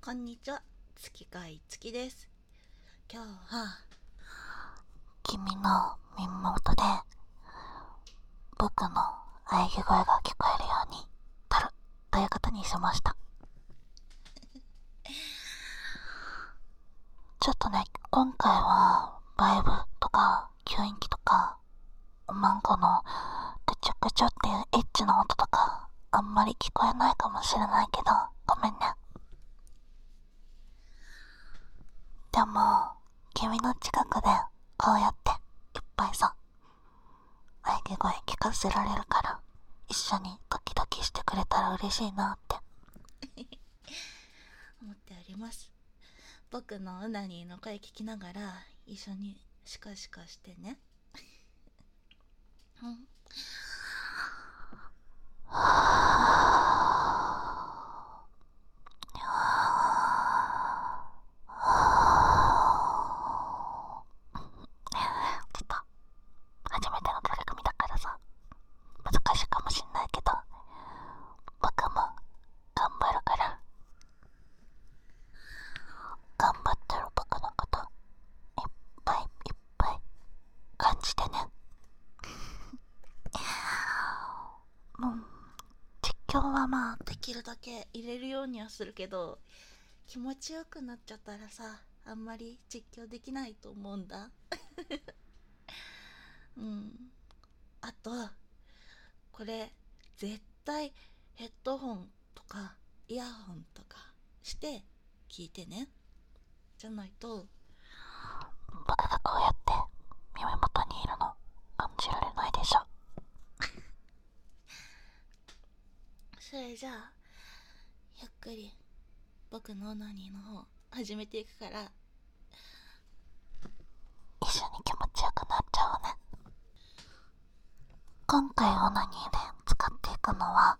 こんにちは、月貝月です。今日は君の耳元で僕の喘ぎ声が聞こえるように撮るということにしました。ちょっとね、今回はバイブとか吸引器とかマンコのぐちょぐちょっていうエッチな音とかあんまり聞こえないかもしれないけどごめんね。でも君の近くでこうやっていっぱいさ喘ぎ声聞かせられるから一緒にドキドキしてくれたら嬉しいなって思っております。僕のうなにーの声聞きながら一緒にシカシカしてね。うん。 ちょっと初めての取り組みだからさ難しいかもしんないけど僕も頑張るから、頑張ってる僕のこといっぱいいっぱい感じてね。 実況はまあできるだけ入れるようにはするけど、気持ちよくなっちゃったらさ、あんまり実況できないと思うんだ。うん。あとこれ絶対ヘッドホンとかイヤホンとかして聞いてね。じゃないと僕がこうやって耳元にいるの感じられないでしょ。 それじゃあゆっくり僕のオナニーの方始めていくから、 一緒に気持ちよくなっちゃおうね。今回オナニーで使っていくのは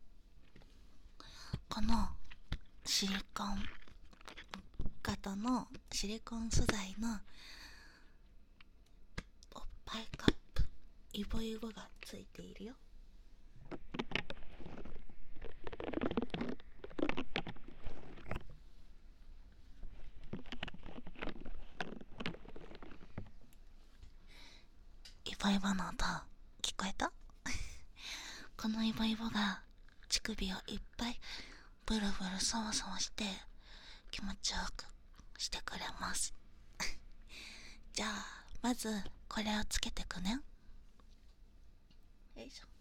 このシリコン型のシリコン素材のおっぱいカップ、イボイボがついているよ。イボイボの音聞こえた？このイボイボが乳首をいっぱいブルブルサワサワして気持ちよくしてくれます。じゃあまずこれをつけてくね。よいしょ。